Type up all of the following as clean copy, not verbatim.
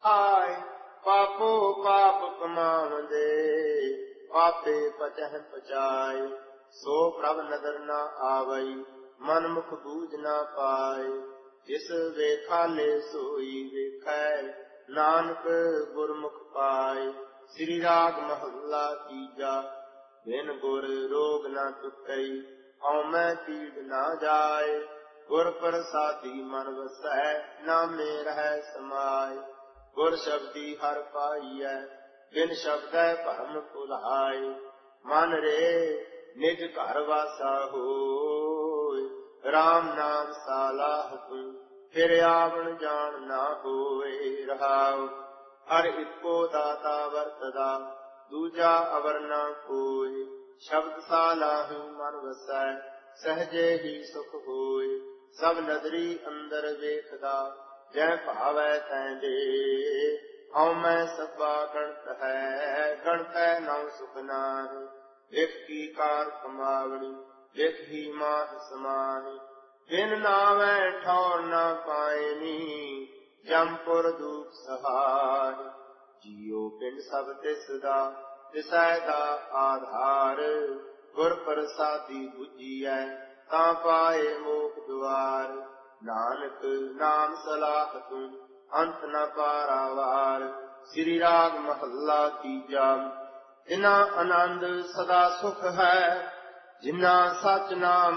ਆਏ ਪਾਪੋ ਪਾਪ ਕਮਾਵੰਦੇ, ਪਾਪੇ ਪਚਹਿ ਪਚਾਏ। ਸੋ ਪ੍ਰਭ ਨਦਰ ਨਾ ਆਵਈ, ਮਨ ਮੁਖ ਬੂਝ ਨਾ ਪਾਏ। ਜਿਸ ਵੇਖਾਲੇ ਸੋਈ ਵੇਖੈ, ਨਾਨਕ ਗੁਰਮੁਖ ਪਾਏ। ਸ੍ਰੀ ਰਾਗ ਮਹੱਲਾ ਤੀਜਾ। ਬਿਨ ਗੁਰ ਰੋਗ ਨਾ ਟੁਟਈ, ਹਉਮੈ ਪੀੜ ਨਾ ਜਾਏ। ਗੁਰ ਪ੍ਰਸਾਦੀ ਮਨ ਵਸੈ, ਨਾਮੇ ਰਹੈ ਸਮਾਏ। ਗੁਰ ਸ਼ਬਦੀ ਹਰਿ ਪਾਈਐ, ਬਿਨ ਸ਼ਬਦੈ ਭਰਮ ਭੁਲਾਏ। ਮਨ ਰੇ ਨਿਜ ਘਰ ਵਾਸਾ ਹੋਇ, ਰਾਮ ਨਾਮ ਸਾਲਾਹ ਤੂੰ, ਫਿਰ ਆਵਣ ਜਾਣ ਨਾ ਹੋਏ। ਰਹਾਉ ਹਰਿ ਇੱਕੋ ਦਾਤਾ ਵਰਤਦਾ, ਦੂਜਾ ਅਵਰ ਨਾ ਕੋਇ। ਸ਼ਬਦ ਸਾਲਾਹੀ ਮਨ ਵਸੈ, ਸਹਜੇ ਹੀ ਸੁਖ ਹੋਇ। ਸਭ ਨਦਰੀ ਅੰਦਰ ਵੇਖਦਾ, ਜੈ ਭਾਵੈ ਤੈ ਦੇ। ਹਉਮੈ ਸਭਾ ਗਣਤ ਹੈ, ਗਣਤੈ ਨਉ ਸੁਖ ਨਾਹਿ। ਲਿਖ ਕੀ ਕਾਰ ਕਮਾਵਣੀ, ਲਿਖ ਹੀ ਮਾਹ ਸਮਾਹਿ। ਬਿਨ ਨਾਵੈ ਠੌਰ ਨਾ ਪਾਇਨੀ, ਜਮਪੁਰ ਦੂਖ ਸਹਾਇ। ਜੀਉ ਪਿੰਡ ਸਭ ਤਿਸ ਦਾ, ਤਿਸੈ ਦਾ ਆਧਾਰ। ਗੁਰ ਪ੍ਰਸਾਦੀ ਬੁਝੀਐ, ਤਾਂ ਪਾਏ ਮੋਖ ਦੁਆਰ। ਨਾਨਕ ਨਾਮ ਸਲਾਹ ਤੂੰ, ਅੰਤ ਨ ਪਾਰਾਵਾਰ। ਸ੍ਰੀ ਰਾਗ ਮਹੱਲਾ ਤੀਜਾ। ਤਿਨਾ ਆਨੰਦ ਸਦਾ ਸੁਖ ਹੈ, ਜਿਨਾ ਸਚ ਨਾਮ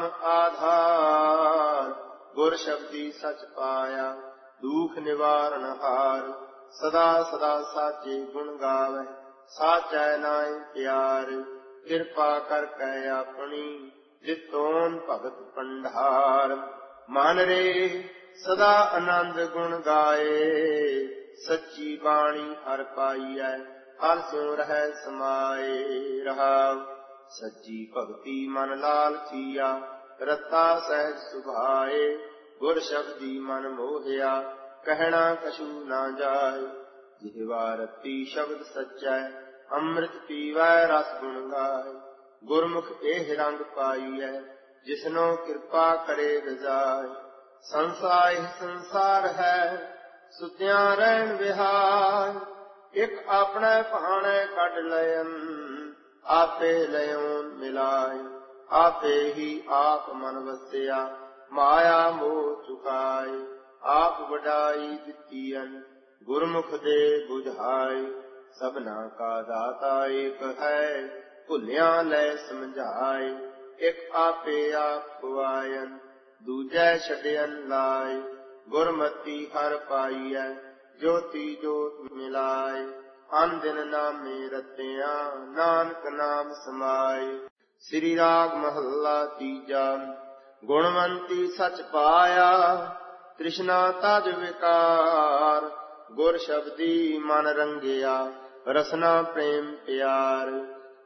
ਆਧਾਰ। ਗੁਰ ਸ਼ਬਦੀ ਸਚ ਪਾਇਆ, ਦੁਖ ਨਿਵਾਰਨ ਹਾਰ। ਸਦਾ ਸਦਾ ਸਾਚੇ ਗੁਣ ਗਾਵੈ, ਸਾਚੈ ਨਾਇ ਪਿਆਰ। ਕਿਰਪਾ ਕਰ ਕੈ ਆਪਣੀ, ਜਿਤੋਨ ਭਗਤ ਪੰਡਾਰ। ਮਨ ਰੇ ਸਦਾ ਆਨੰਦ ਗੁਣ ਗਾਏ, ਸੱਚੀ ਬਾਣੀ ਹਰਿ ਪਾਈਐ, ਹਰਿ ਸਿਉ ਰਹਿ ਸਮਾਏ। ਰਹਾਉ ਸੱਚੀ ਭਗਤੀ ਮਨ ਲਾਲ ਥੀਆ, ਰਤਾ ਸਹਿਜ ਸੁਭਾਏ। ਗੁਰ ਸ਼ਬਦੀ ਮਨ ਮੋਹਿਆ, ਕਹਿਣਾ ਕਛੂ ਨਾ ਜਾਏ। ਜਿਹਵਾ ਰਤੀ ਸ਼ਬਦ ਸੱਚੈ, ਅੰਮ੍ਰਿਤ ਪੀਵੈ ਰਸ ਗੁਣ ਗਾਏ। ਗੁਰਮੁਖ ਇਹ ਰੰਗ ਪਾਈਐ, ਜਿਸਨੋ ਕਿਰਪਾ ਕਰੇ ਰਜਾਏ। ਸੰਸਾਰ ਸੰਸਾਰ ਹੈ, ਸੁਤਿਆਂ ਰਹਿਣ ਵਿਹਾਰ। ਇਕ ਆਪਣੇ ਭਾਣੇ ਕੱਢ ਲਇਨ, ਆਪੇ ਲਿਓਨ ਮਿਲਾਏ। ਆਪੇ ਹੀ ਆਪ ਮਨ ਵਸਿਆ, ਮਾਇਆ ਮੋਹ ਚੁਕਾਏ। ਆਪ ਵਡਾਈ ਦਿੱਤੀਅਨ, ਗੁਰਮੁਖ ਦੇ ਬੁਝਾਏ। ਸਭਨਾ ਕਾ ਦਾਤਾ ਏਕ ਹੈ, ਭੁੱਲਿਆ ਲੈ ਸਮਝਾਏ। ਇਕ ਆਪੇ ਆਪ ਖੁਆਇਨ, ਦੂਜੈ ਛੱਡਿਅਨ ਲਾਏ। ਗੁਰਮਤੀ ਹਰਿ ਪਾਈਐ, ਜੋਤੀ ਜੋਤ ਮਿਲਾਏ। ਅਨ ਦਿਨ ਨਾਮੇ ਰਤਿਆ, ਨਾਨਕ ਨਾਮ ਸਮਾਏ। ਸ੍ਰੀ ਰਾਗ ਮਹੱਲਾ ਤੀਜਾ। ਗੁਣਵੰਤੀ ਸਚ ਪਾਇਆ, ਤ੍ਰਿਸ਼ਨਾ ਤਜ ਵਿਕਾਰ। ਗੁਰ ਸ਼ਬਦੀ ਮਨ ਰੰਗਿਆ, ਰਸਨਾ ਪ੍ਰੇਮ ਪਿਆਰ।